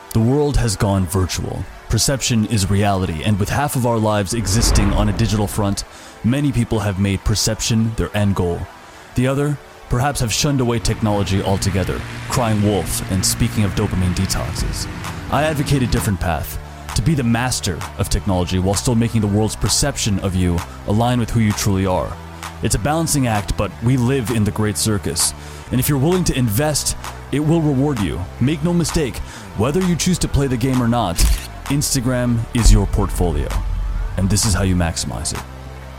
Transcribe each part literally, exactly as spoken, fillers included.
The world has gone virtual. Perception is reality, and with half of our lives existing on a digital front, many people have made perception their end goal. The other, perhaps have shunned away technology altogether, crying wolf and speaking of dopamine detoxes. I advocate a different path, to be the master of technology while still making the world's perception of you align with who you truly are. It's a balancing act, but we live in the great circus. And if you're willing to invest, it will reward you. Make no mistake, whether you choose to play the game or not, Instagram is your portfolio. And this is how you maximize it.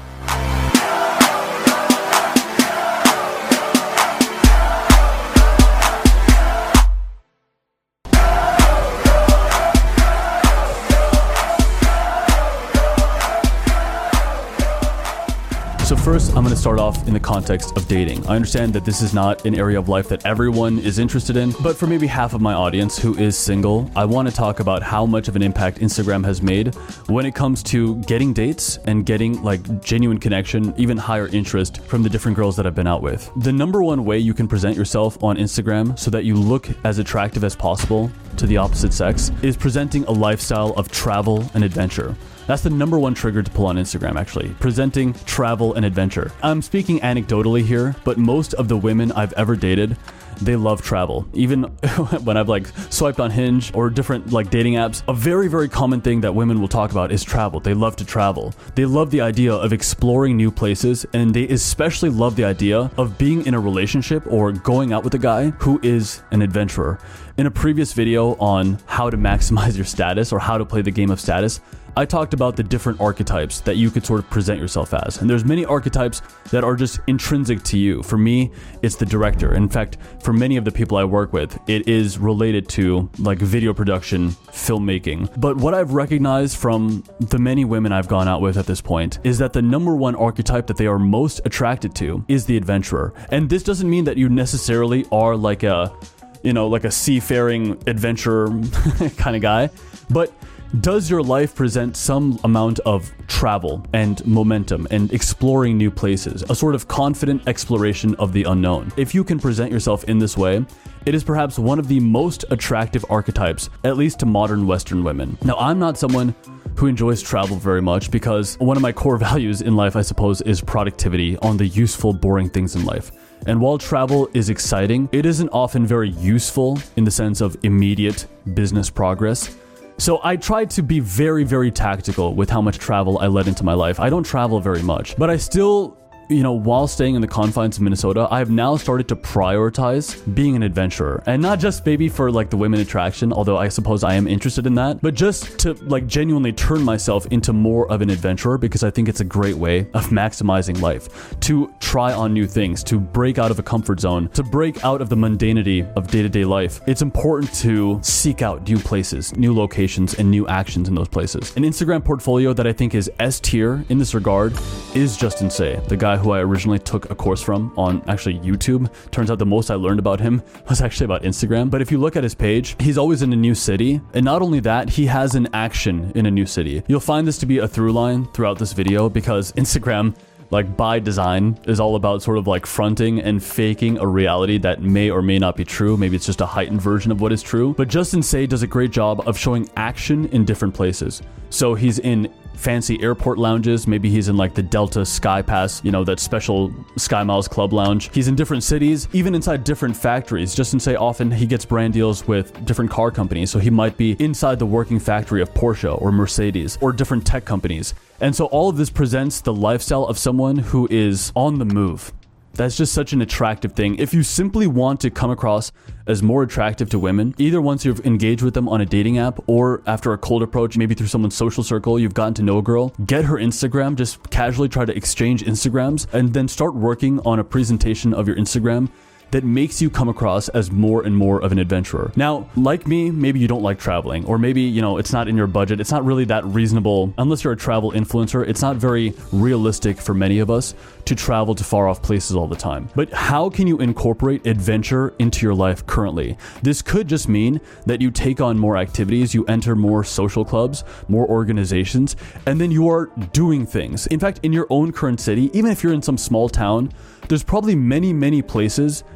So first, I'm going to start off in the context of dating. I understand that this is not an area of life that everyone is interested in, but for maybe half of my audience who is single, I want to talk about how much of an impact Instagram has made when it comes to getting dates and getting like genuine connection, even higher interest from the different girls that I've been out with. The number one way you can present yourself on Instagram so that you look as attractive as possible to the opposite sex is presenting a lifestyle of travel and adventure. That's the number one trigger to pull on Instagram, actually. Presenting travel and adventure. I'm speaking anecdotally here, but most of the women I've ever dated, they love travel. Even when I've like swiped on Hinge or different like dating apps, a very, very common thing that women will talk about is travel. They love to travel. They love the idea of exploring new places, and they especially love the idea of being in a relationship or going out with a guy who is an adventurer. In a previous video on how to maximize your status or how to play the game of status, I talked about the different archetypes that you could sort of present yourself as. And there's many archetypes that are just intrinsic to you. For me, it's the director. In fact, for many of the people I work with, it is related to like video production, filmmaking. But what I've recognized from the many women I've gone out with at this point is that the number one archetype that they are most attracted to is the adventurer. And this doesn't mean that you necessarily are like a, you know, like a seafaring adventurer kind of guy, but does your life present some amount of travel and momentum and exploring new places, a sort of confident exploration of the unknown? If you can present yourself in this way, it is perhaps one of the most attractive archetypes, at least to modern Western women. Now, I'm not someone who enjoys travel very much because one of my core values in life, I suppose, is productivity on the useful, boring things in life. And while travel is exciting, it isn't often very useful in the sense of immediate business progress. So I tried to be very, very tactical with how much travel I let into my life. I don't travel very much, but I still, you know, while staying in the confines of Minnesota, I have now started to prioritize being an adventurer. And not just maybe for like the women attraction, although I suppose I am interested in that, but just to like genuinely turn myself into more of an adventurer because I think it's a great way of maximizing life. To try on new things, to break out of a comfort zone, to break out of the mundanity of day-to-day life. It's important to seek out new places, new locations, and new actions in those places. An Instagram portfolio that I think is S tier in this regard is Justin Say, the guy who I originally took a course from on actually YouTube. Turns out the most I learned about him was actually about Instagram. But if you look at his page, he's always in a new city. And not only that, he has an action in a new city. You'll find this to be a through line throughout this video because Instagram, like by design, is all about sort of like fronting and faking a reality that may or may not be true. Maybe it's just a heightened version of what is true. But Justin Say does a great job of showing action in different places. So he's in fancy airport lounges. Maybe he's in like the Delta Sky Pass, you know, that special Sky Miles Club lounge. He's in different cities, even inside different factories. Justin Say often he gets brand deals with different car companies. So he might be inside the working factory of Porsche or Mercedes or different tech companies. And so all of this presents the lifestyle of someone who is on the move. That's just such an attractive thing. If you simply want to come across as more attractive to women, either once you've engaged with them on a dating app or after a cold approach, maybe through someone's social circle, you've gotten to know a girl, get her Instagram, just casually try to exchange Instagrams, and then start working on a presentation of your Instagram that makes you come across as more and more of an adventurer. Now, like me, maybe you don't like traveling, or maybe, you know, it's not in your budget. It's not really that reasonable. Unless you're a travel influencer, it's not very realistic for many of us to travel to far off places all the time. But how can you incorporate adventure into your life currently? This could just mean that you take on more activities, you enter more social clubs, more organizations, and then you are doing things. In fact, in your own current city, even if you're in some small town, there's probably many, many places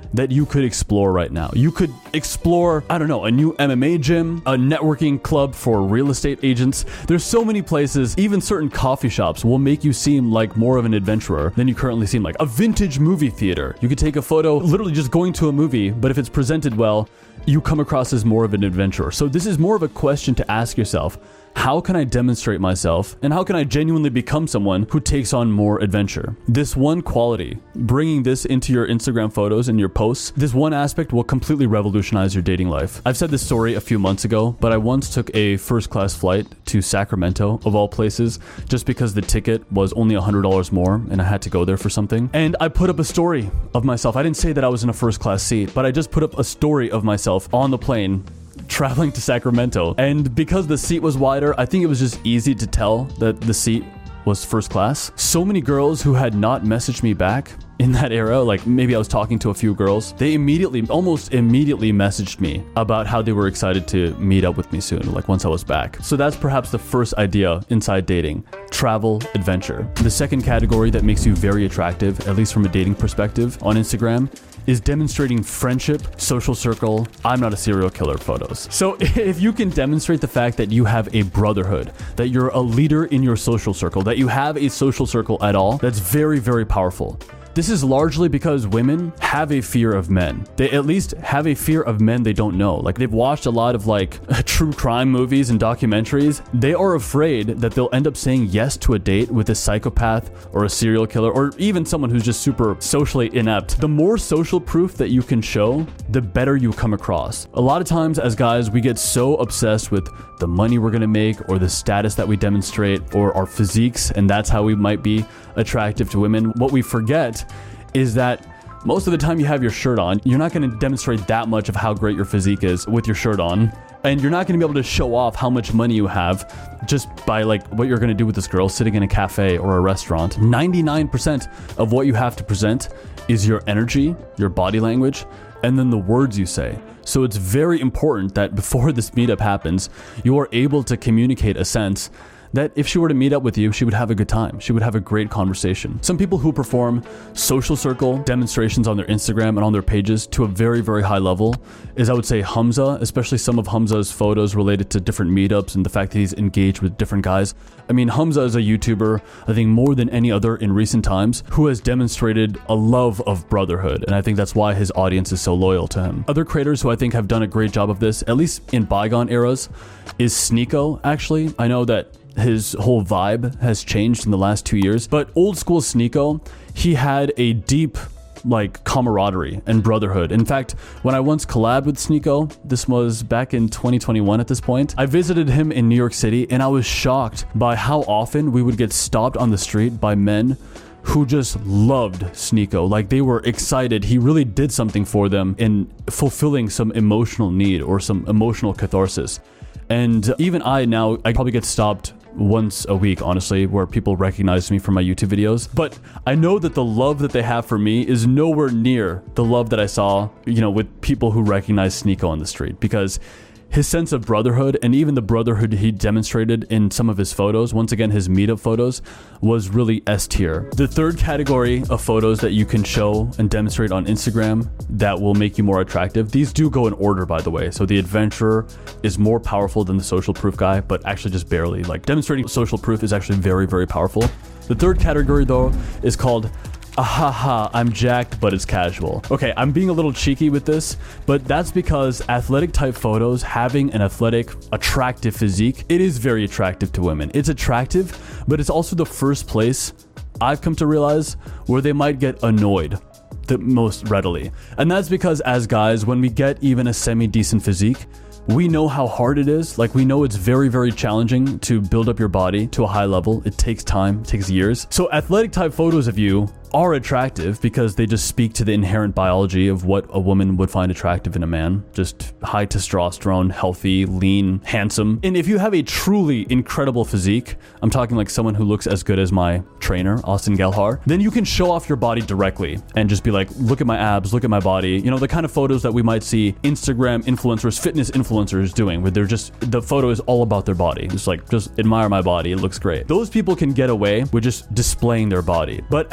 that you could explore right now. You could explore, I don't know, a new M M A gym, a networking club for real estate agents. There's so many places, even certain coffee shops will make you seem like more of an adventurer than you currently seem like. A vintage movie theater. You could take a photo literally just going to a movie, but if it's presented well, you come across as more of an adventurer. So this is more of a question to ask yourself. How can I demonstrate myself, and how can I genuinely become someone who takes on more adventure? This one quality, bringing this into your Instagram photos and your posts, this one aspect will completely revolutionize your dating life. I've said this story a few months ago, but I once took a first-class flight to Sacramento, of all places, just because the ticket was only one hundred dollars more, and I had to go there for something. And I put up a story of myself. I didn't say that I was in a first-class seat, but I just put up a story of myself on the plane, traveling to Sacramento. And because the seat was wider, I think it was just easy to tell that the seat was first class. So many girls who had not messaged me back in that era, like maybe I was talking to a few girls, they immediately, almost immediately messaged me about how they were excited to meet up with me soon, like once I was back. So that's perhaps the first idea inside dating: travel, adventure. The second category that makes you very attractive, at least from a dating perspective on Instagram, is demonstrating friendship, social circle, I'm not a serial killer photos. So if you can demonstrate the fact that you have a brotherhood, that you're a leader in your social circle, that you have a social circle at all, that's very, very powerful. This is largely because women have a fear of men. They at least have a fear of men they don't know. Like, they've watched a lot of like true crime movies and documentaries. They are afraid that they'll end up saying yes to a date with a psychopath or a serial killer, or even someone who's just super socially inept. The more social proof that you can show, the better you come across. A lot of times as guys, we get so obsessed with the money we're gonna make, or the status that we demonstrate, or our physiques, and that's how we might be attractive to women. What we forget is that most of the time you have your shirt on, you're not going to demonstrate that much of how great your physique is with your shirt on. And you're not going to be able to show off how much money you have just by like what you're going to do with this girl sitting in a cafe or a restaurant. ninety-nine percent of what you have to present is your energy, your body language, and then the words you say. So it's very important that before this meetup happens, you are able to communicate a sense that if she were to meet up with you, she would have a good time. She would have a great conversation. Some people who perform social circle demonstrations on their Instagram and on their pages to a very, very high level is, I would say, Hamza, especially some of Hamza's photos related to different meetups and the fact that he's engaged with different guys. I mean, Hamza is a YouTuber, I think more than any other in recent times, who has demonstrated a love of brotherhood. And I think that's why his audience is so loyal to him. Other creators who I think have done a great job of this, at least in bygone eras, is Sneako, actually. I know that his whole vibe has changed in the last two years, but old school Sneako, he had a deep like camaraderie and brotherhood. In fact, when I once collabed with Sneako, this was back in twenty twenty-one at this point, I visited him in New York City and I was shocked by how often we would get stopped on the street by men who just loved Sneako. Like, they were excited. He really did something for them in fulfilling some emotional need or some emotional catharsis. And even I now, I probably get stopped once a week, honestly, where people recognize me from my YouTube videos. But I know that the love that they have for me is nowhere near the love that I saw, you know, with people who recognize Sneako on the street, because his sense of brotherhood, and even the brotherhood he demonstrated in some of his photos, once again, his meetup photos, was really S tier. The third category of photos that you can show and demonstrate on Instagram that will make you more attractive, these do go in order, by the way. So the adventurer is more powerful than the social proof guy, but actually just barely. Like, demonstrating social proof is actually very, very powerful. The third category, though, is called ahaha, I'm jacked, but it's casual. Okay, I'm being a little cheeky with this, but that's because athletic type photos, having an athletic, attractive physique, it is very attractive to women. It's attractive, but it's also the first place I've come to realize where they might get annoyed the most readily. And that's because as guys, when we get even a semi-decent physique, we know how hard it is. Like, we know it's very, very challenging to build up your body to a high level. It takes time, it takes years. So athletic type photos of you are attractive because they just speak to the inherent biology of what a woman would find attractive in a man. Just high testosterone, healthy, lean, handsome. And if you have a truly incredible physique, I'm talking like someone who looks as good as my trainer, Austin Gelhar, then you can show off your body directly and just be like, look at my abs, look at my body. You know, the kind of photos that we might see Instagram influencers, fitness influencers doing, where they're just, the photo is all about their body. It's like, just admire my body, it looks great. Those people can get away with just displaying their body. But as a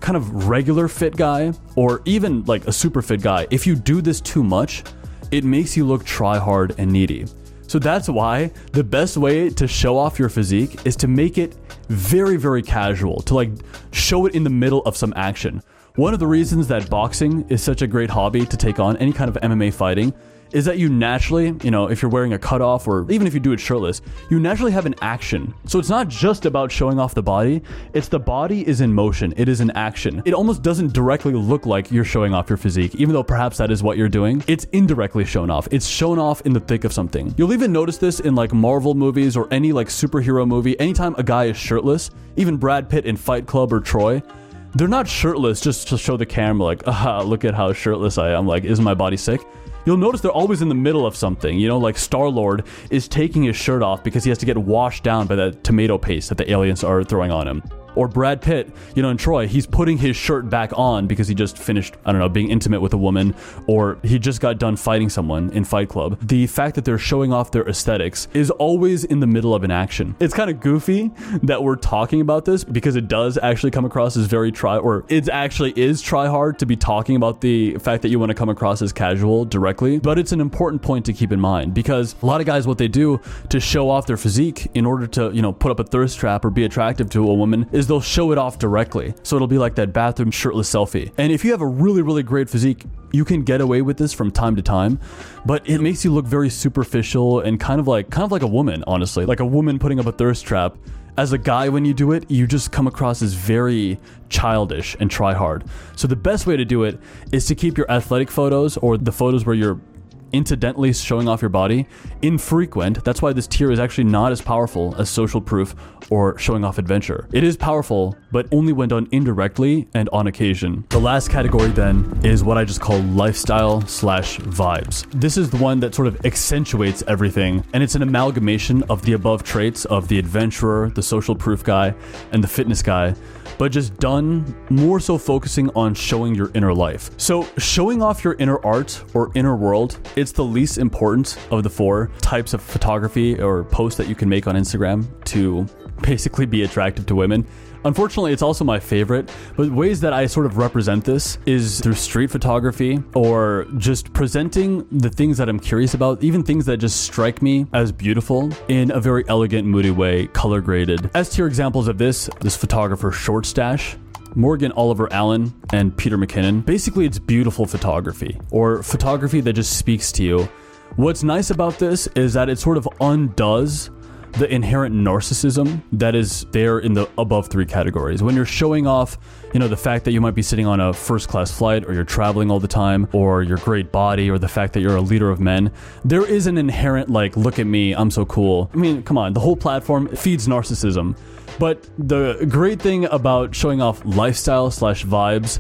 kind of regular fit guy, or even like a super fit guy, if you do this too much, it makes you look try hard and needy. So that's why the best way to show off your physique is to make it very, very casual, to like show it in the middle of some action. One of the reasons that boxing is such a great hobby to take on, any kind of M M A fighting, is that you naturally, you know, if you're wearing a cutoff or even if you do it shirtless, you naturally have an action. So it's not just about showing off the body, it's the body is in motion, it is in action. It almost doesn't directly look like you're showing off your physique, even though perhaps that is what you're doing. It's indirectly shown off. It's shown off in the thick of something. You'll even notice this in like Marvel movies or any like superhero movie. Anytime a guy is shirtless, even Brad Pitt in Fight Club or Troy, they're not shirtless just to show the camera like, ah, look at how shirtless I am. Like, isn't my body sick? You'll notice they're always in the middle of something. You know, like Star-Lord is taking his shirt off because he has to get washed down by that tomato paste that the aliens are throwing on him. Or Brad Pitt, you know, in Troy, he's putting his shirt back on because he just finished, I don't know, being intimate with a woman, or he just got done fighting someone in Fight Club. The fact that they're showing off their aesthetics is always in the middle of an action. It's kind of goofy that we're talking about this because it does actually come across as very try, or it actually is try hard to be talking about the fact that you want to come across as casual directly. But it's an important point to keep in mind because a lot of guys, what they do to show off their physique in order to, you know, put up a thirst trap or be attractive to a woman is they'll show it off directly. So it'll be like that bathroom shirtless selfie. And if you have a really, really great physique, you can get away with this from time to time, but it makes you look very superficial and kind of like kind of like a woman, honestly. Like a woman putting up a thirst trap. As a guy, when you do it, you just come across as very childish and try hard. So the best way to do it is to keep your athletic photos or the photos where you're incidentally showing off your body infrequent. That's why this tier is actually not as powerful as social proof or showing off adventure. It is powerful, but only when done indirectly and on occasion. The last category then is what I just call lifestyle slash vibes. This is the one that sort of accentuates everything, and it's an amalgamation of the above traits of the adventurer, the social proof guy, and the fitness guy, but just done more so focusing on showing your inner life. So showing off your inner art or inner world, it's the least important of the four types of photography or posts that you can make on Instagram to basically be attractive to women. Unfortunately, it's also my favorite, but ways that I sort of represent this is through street photography or just presenting the things that I'm curious about, even things that just strike me as beautiful in a very elegant, moody way, color graded. As tier examples of this, this photographer Short Stash, Morgan Oliver Allen, and Peter McKinnon. Basically, it's beautiful photography or photography that just speaks to you. What's nice about this is that it sort of undoes the inherent narcissism that is there in the above three categories. When you're showing off, you know, the fact that you might be sitting on a first class flight or you're traveling all the time or your great body or the fact that you're a leader of men, there is an inherent like, look at me, I'm so cool. I mean, come on, the whole platform feeds narcissism. But the great thing about showing off lifestyle slash vibes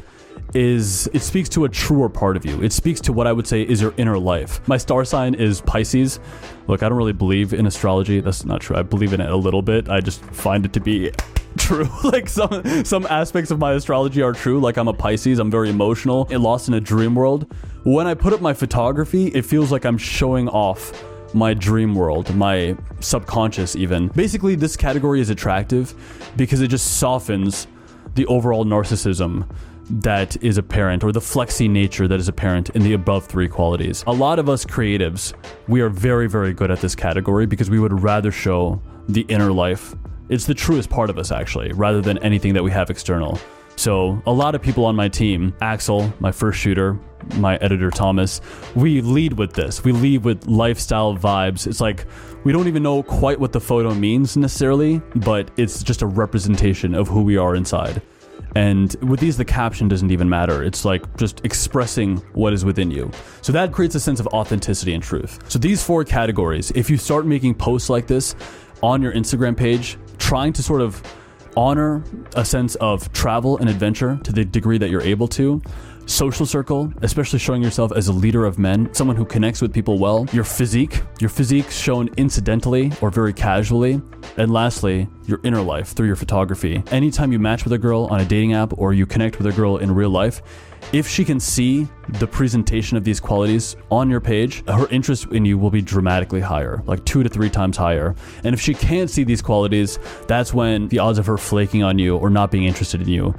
is it speaks to a truer part of you. It speaks to what I would say is your inner life. My star sign is Pisces. Look, I don't really believe in astrology. That's not true. I believe in it a little bit. I just find it to be true. Like some some aspects of my astrology are true. Like I'm a Pisces. I'm very emotional and lost in a dream world. When I put up my photography, it feels like I'm showing off my dream world, my subconscious even. Basically, this category is attractive because it just softens the overall narcissism that is apparent, or the flexy nature that is apparent in the above three qualities. A lot of us creatives, we are very, very good at this category because we would rather show the inner life. It's the truest part of us, actually, rather than anything that we have external. So a lot of people on my team, Axel, my first shooter, my editor Thomas, we lead with this. We lead with lifestyle vibes. It's like we don't even know quite what the photo means necessarily, but it's just a representation of who we are inside. And with these, the caption doesn't even matter. It's like just expressing what is within you. So that creates a sense of authenticity and truth. So these four categories, if you start making posts like this on your Instagram page, trying to sort of honor a sense of travel and adventure to the degree that you're able to, social circle, especially showing yourself as a leader of men, someone who connects with people well, your physique, your physique shown incidentally or very casually, and lastly, your inner life through your photography. Anytime you match with a girl on a dating app or you connect with a girl in real life, if she can see the presentation of these qualities on your page, her interest in you will be dramatically higher, like two to three times higher. And if she can't see these qualities, that's when the odds of her flaking on you or not being interested in you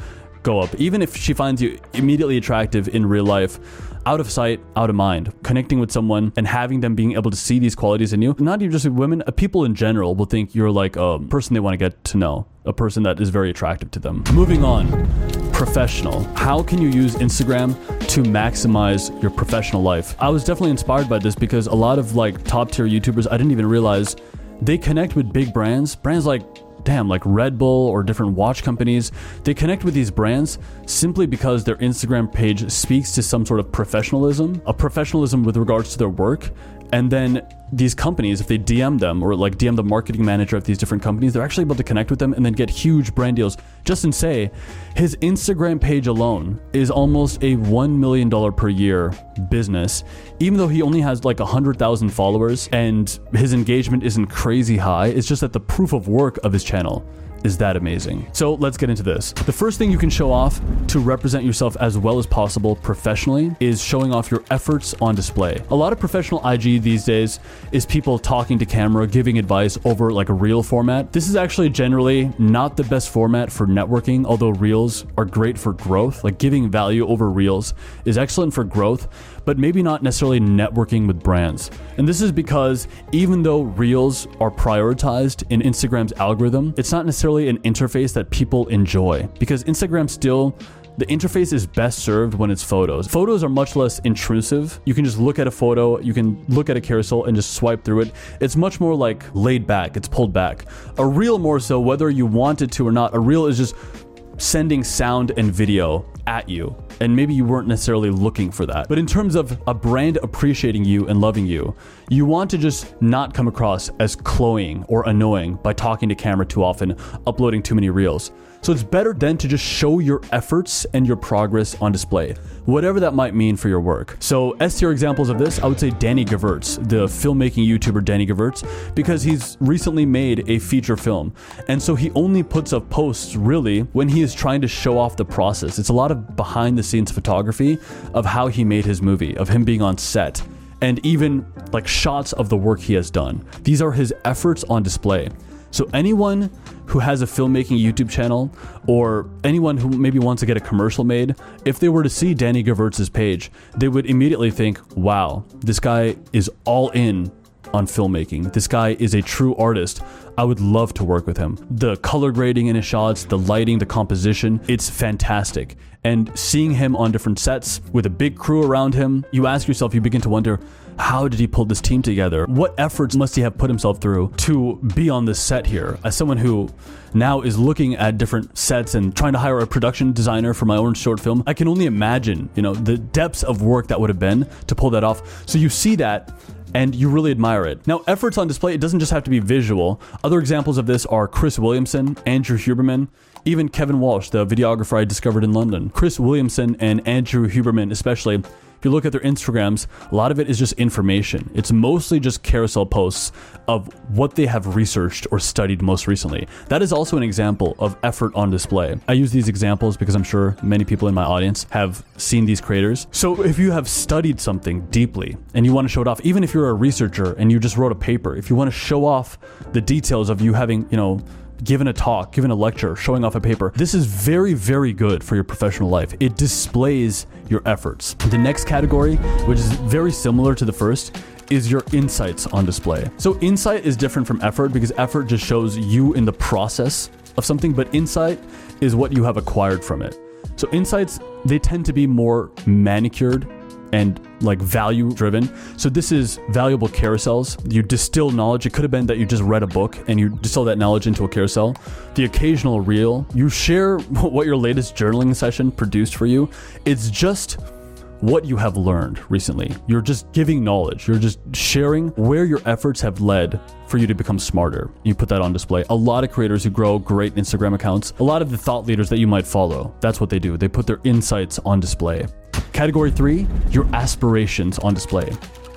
go up. Even if she finds you immediately attractive in real life, out of sight, out of mind. Connecting with someone and having them being able to see these qualities in you, not even just women, people in general will think you're like a person they want to get to know, a person that is very attractive to them. Moving on, professional. How can you use Instagram to maximize your professional life? I was definitely inspired by this because a lot of like top tier YouTubers, I didn't even realize they connect with big brands, brands like damn, like Red Bull or different watch companies. They connect with these brands simply because their Instagram page speaks to some sort of professionalism, a professionalism with regards to their work. And then these companies, if they D M them or like D M the marketing manager of these different companies, they're actually able to connect with them and then get huge brand deals. Justin Say, his Instagram page alone is almost a one million dollars per year business, even though he only has like one hundred thousand followers and his engagement isn't crazy high. It's just that the proof of work of his channel is that amazing. So let's get into this. The first thing you can show off to represent yourself as well as possible professionally is showing off your efforts on display. A lot of professional I G these days is people talking to camera, giving advice over like a reel format. This is actually generally not the best format for networking, although reels are great for growth. Like giving value over reels is excellent for growth, but maybe not necessarily networking with brands. And this is because even though reels are prioritized in Instagram's algorithm, it's not necessarily an interface that people enjoy, because Instagram still, the interface is best served when it's photos. Photos are much less intrusive. You can just look at a photo, you can look at a carousel and just swipe through it. It's much more like laid back, it's pulled back. A reel more so, whether you want it to or not, a reel is just sending sound and video at you, and maybe you weren't necessarily looking for that. But in terms of a brand appreciating you and loving you, you want to just not come across as cloying or annoying by talking to camera too often, uploading too many reels. So it's better then to just show your efforts and your progress on display, whatever that might mean for your work. So S tier examples of this, I would say Danny Gewurz, the filmmaking YouTuber Danny Gewurz, because he's recently made a feature film. And so he only puts up posts really when he is trying to show off the process. It's a lot of behind the scenes photography of how he made his movie, of him being on set, and even like shots of the work he has done. These are his efforts on display. So anyone who has a filmmaking YouTube channel, or anyone who maybe wants to get a commercial made, if they were to see Danny Gewurz's page, they would immediately think, wow, this guy is all in on filmmaking. This guy is a true artist. I would love to work with him. The color grading in his shots, the lighting, the composition, it's fantastic. And seeing him on different sets with a big crew around him, you ask yourself, you begin to wonder, how did he pull this team together? What efforts must he have put himself through to be on this set here? As someone who now is looking at different sets and trying to hire a production designer for my own short film, I can only imagine, you know, the depths of work that would have been to pull that off. So you see that and you really admire it. Now, efforts on display, it doesn't just have to be visual. Other examples of this are Chris Williamson, Andrew Huberman, even Kevin Walsh, the videographer I discovered in London. Chris Williamson and Andrew Huberman especially, if you look at their Instagrams, a lot of it is just information. It's mostly just carousel posts of what they have researched or studied most recently. That is also an example of effort on display. I use these examples because I'm sure many people in my audience have seen these creators. So if you have studied something deeply and you want to show it off, even if you're a researcher and you just wrote a paper, if you want to show off the details of you having, you know, given a talk, given a lecture, showing off a paper, this is very, very good for your professional life. It displays your efforts. The next category, which is very similar to the first, is your insights on display. So insight is different from effort because effort just shows you in the process of something, but insight is what you have acquired from it. So insights, they tend to be more manicured and like value driven. So this is valuable carousels. You distill knowledge. It could have been that you just read a book and you distill that knowledge into a carousel. The occasional reel, you share what your latest journaling session produced for you. It's just what you have learned recently. You're just giving knowledge. You're just sharing where your efforts have led for you to become smarter. You put that on display. A lot of creators who grow great Instagram accounts, a lot of the thought leaders that you might follow, that's what they do. They put their insights on display. Category three, your aspirations on display.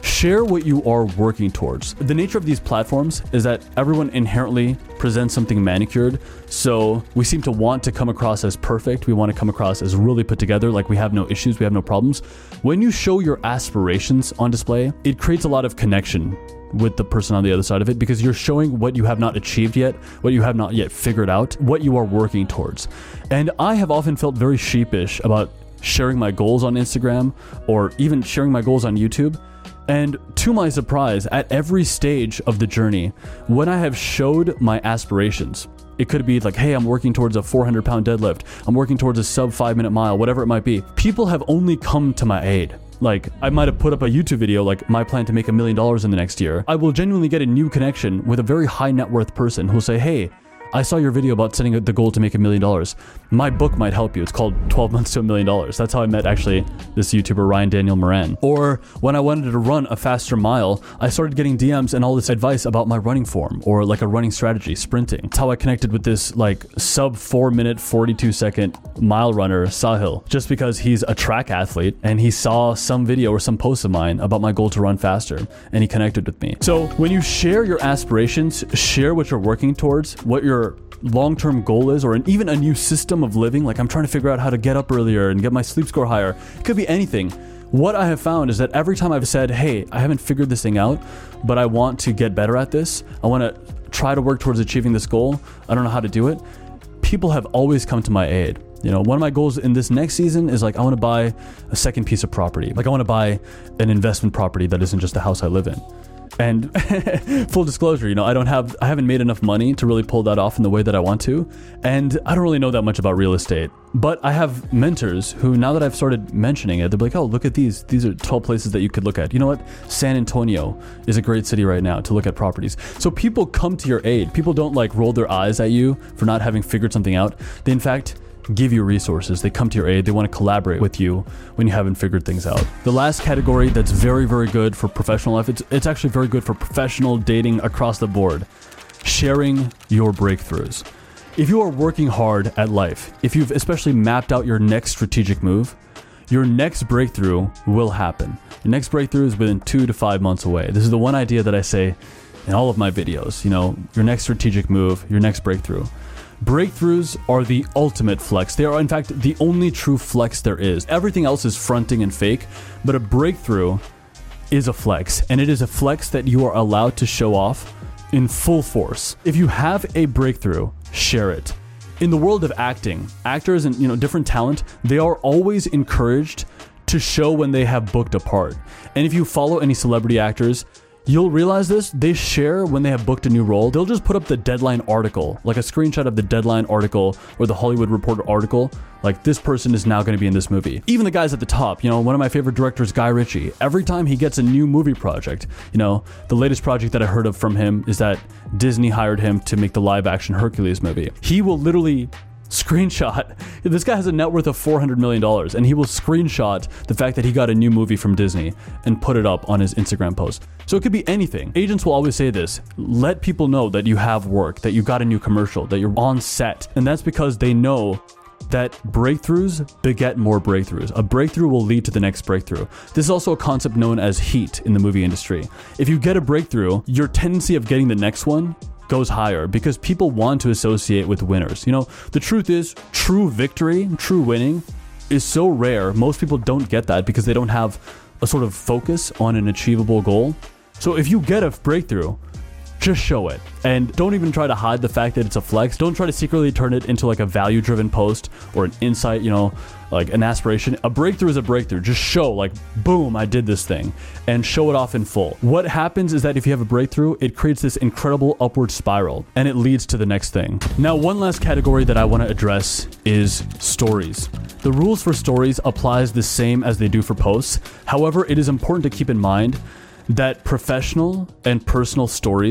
Share what you are working towards. The nature of these platforms is that everyone inherently presents something manicured, so we seem to want to come across as perfect. We want to come across as really put together, like we have no issues, we have no problems. When you show your aspirations on display, it creates a lot of connection with the person on the other side of it, because you're showing what you have not achieved yet, what you have not yet figured out, what you are working towards. And I have often felt very sheepish about sharing my goals on Instagram or even sharing my goals on YouTube. And to my surprise, at every stage of the journey, when I have showed my aspirations, it could be like, hey, I'm working towards a four hundred pound deadlift, I'm working towards a sub five minute mile, whatever it might be, people have only come to my aid. Like, I might have put up a YouTube video like my plan to make a million dollars in the next year. I will genuinely get a new connection with a very high net worth person who'll say, hey, I saw your video about setting the goal to make a million dollars. My book might help you. It's called twelve months to a million dollars. That's how I met actually this YouTuber, Ryan Daniel Moran. Or when I wanted to run a faster mile, I started getting D Ms and all this advice about my running form or like a running strategy, sprinting. That's how I connected with this like sub four minute, forty-two second mile runner, Sahil, just because he's a track athlete and he saw some video or some post of mine about my goal to run faster and he connected with me. So when you share your aspirations, share what you're working towards, what you're long-term goal is, or an, even a new system of living, like I'm trying to figure out how to get up earlier and get my sleep score higher. It could be anything. What I have found is that every time I've said, hey, I haven't figured this thing out, but I want to get better at this, I want to try to work towards achieving this goal, I don't know how to do it, people have always come to my aid. You know, one of my goals in this next season is like, I want to buy a second piece of property. Like I want to buy an investment property that isn't just the house I live in. And full disclosure, you know, I don't have, I haven't made enough money to really pull that off in the way that I want to. And I don't really know that much about real estate, but I have mentors who, now that I've started mentioning it, they're like, oh, look at these. These are twelve places that you could look at. You know what? San Antonio is a great city right now to look at properties. So people come to your aid. People don't like roll their eyes at you for not having figured something out. They, in fact, give you resources. They come to your aid. They want to collaborate with you when you haven't figured things out. The last category that's very, very good for professional life, it's, it's actually very good for professional dating across the board. Sharing your breakthroughs. If you are working hard at life, if you've especially mapped out your next strategic move, your next breakthrough will happen. Your next breakthrough is within two to five months away. This is the one idea that I say in all of my videos. You know, your next strategic move, your next breakthrough. Breakthroughs are the ultimate flex. They are, in fact, the only true flex there is. Everything else is fronting and fake, but a breakthrough is a flex, and it is a flex that you are allowed to show off in full force. If you have a breakthrough, share it. In the world of acting, actors and, you know, different talent, they are always encouraged to show when they have booked a part. And if you follow any celebrity actors, you'll realize this, they share when they have booked a new role. They'll just put up the Deadline article, like a screenshot of the Deadline article or the Hollywood Reporter article, like this person is now going to be in this movie. Even the guys at the top, you know, one of my favorite directors, Guy Ritchie, every time he gets a new movie project, you know, the latest project that I heard of from him is that Disney hired him to make the live action Hercules movie. He will literally screenshot, this guy has a net worth of four hundred million dollars, and he will screenshot the fact that he got a new movie from Disney and put it up on his Instagram post. So it could be anything. Agents will always say this, let people know that you have work, that you got a new commercial, that you're on set. And that's because they know that breakthroughs beget more breakthroughs. A breakthrough will lead to the next breakthrough. This is also a concept known as heat in the movie industry. If you get a breakthrough, your tendency of getting the next one goes higher because people want to associate with winners. You know, the truth is, true victory, true winning is so rare. Most people don't get that because they don't have a sort of focus on an achievable goal. So if you get a breakthrough, just show it. And don't even try to hide the fact that it's a flex. Don't try to secretly turn it into like a value-driven post or an insight, you know, like an aspiration. A breakthrough is a breakthrough. Just show like, boom, I did this thing, and show it off in full. What happens is that if you have a breakthrough, it creates this incredible upward spiral and it leads to the next thing. Now, one last category that I want to address is stories. The rules for stories applies the same as they do for posts. However, it is important to keep in mind that professional and personal stories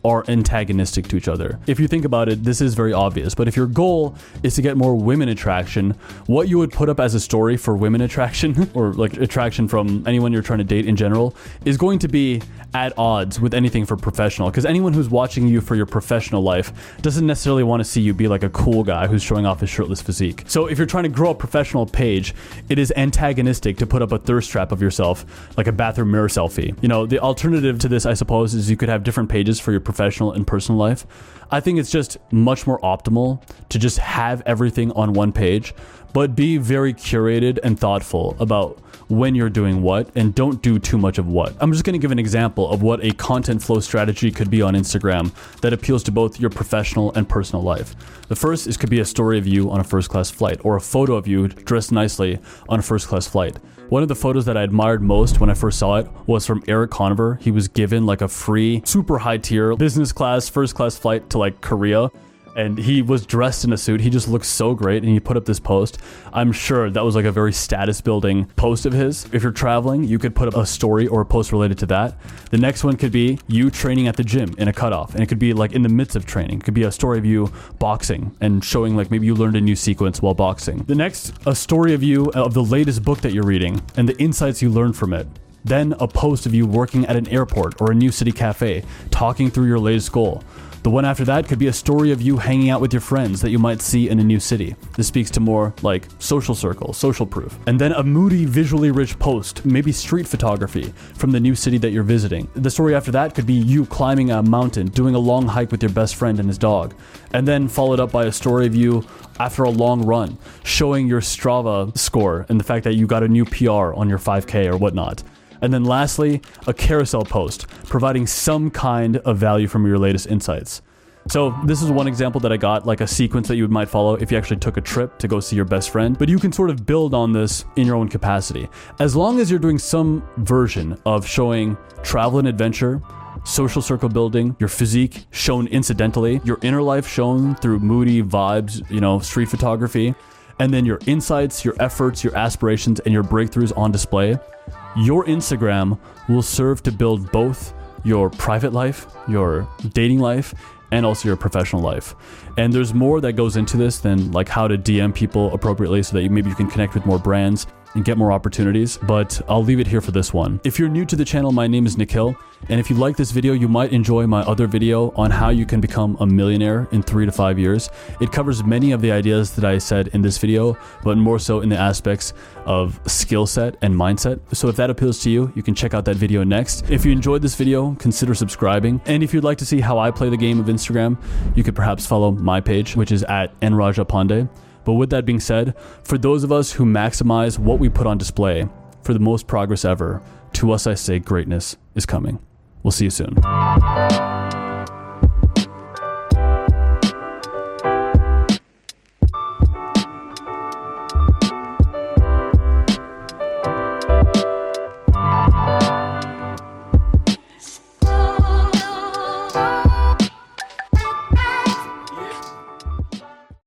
are antagonistic to each other. If you think about it, this is very obvious, but if your goal is to get more women attraction, what you would put up as a story for women attraction, or like attraction from anyone you're trying to date in general, is going to be at odds with anything for professional, because anyone who's watching you for your professional life doesn't necessarily want to see you be like a cool guy who's showing off his shirtless physique. So if you're trying to grow a professional page, it is antagonistic to put up a thirst trap of yourself, like a bathroom mirror selfie. You know, the alternative to this, I suppose, is you could have different pages for your professional and personal life. I think it's just much more optimal to just have everything on one page, but be very curated and thoughtful about when you're doing what, and don't do too much of what. I'm just going to give an example of what a content flow strategy could be on Instagram that appeals to both your professional and personal life. The first is could be a story of you on a first class flight, or a photo of you dressed nicely on a first class flight. One of the photos that I admired most when I first saw it was from Eric Conover. He was given like a free, super high tier business class, first class flight to like Korea. And he was dressed in a suit. He just looked so great, and he put up this post. I'm sure that was like a very status building post of his. If you're traveling, you could put up a story or a post related to that. The next one could be you training at the gym in a cutoff, and it could be like in the midst of training. It could be a story of you boxing and showing like maybe you learned a new sequence while boxing. The next, a story of you of the latest book that you're reading and the insights you learned from it. Then a post of you working at an airport or a new city cafe, talking through your latest goal. The one after that could be a story of you hanging out with your friends that you might see in a new city. This speaks to more like social circle, social proof. And then a moody, visually rich post, maybe street photography from the new city that you're visiting. The story after that could be you climbing a mountain, doing a long hike with your best friend and his dog. And then followed up by a story of you after a long run, showing your Strava score and the fact that you got a new P R on your five K or whatnot. And then lastly, a carousel post, providing some kind of value from your latest insights. So this is one example that I got, like a sequence that you might follow if you actually took a trip to go see your best friend. But you can sort of build on this in your own capacity. As long as you're doing some version of showing travel and adventure, social circle building, your physique shown incidentally, your inner life shown through moody vibes, you know, street photography, and then your insights, your efforts, your aspirations, and your breakthroughs on display, your Instagram will serve to build both your private life, your dating life, and also your professional life. And there's more that goes into this than like how to D M people appropriately so that you, maybe you can connect with more brands and get more opportunities, but I'll leave it here for this one. If you're new to the channel, my name is Nikhil, and if you like this video, you might enjoy my other video on how you can become a millionaire in three to five years. It covers many of the ideas that I said in this video, but more so in the aspects of skill set and mindset. So if that appeals to you, you can check out that video next. If you enjoyed this video, consider subscribing. And if you'd like to see how I play the game of Instagram, you could perhaps follow my page, which is at nrajapande. But with that being said, for those of us who maximize what we put on display for the most progress ever, to us I say greatness is coming. We'll see you soon.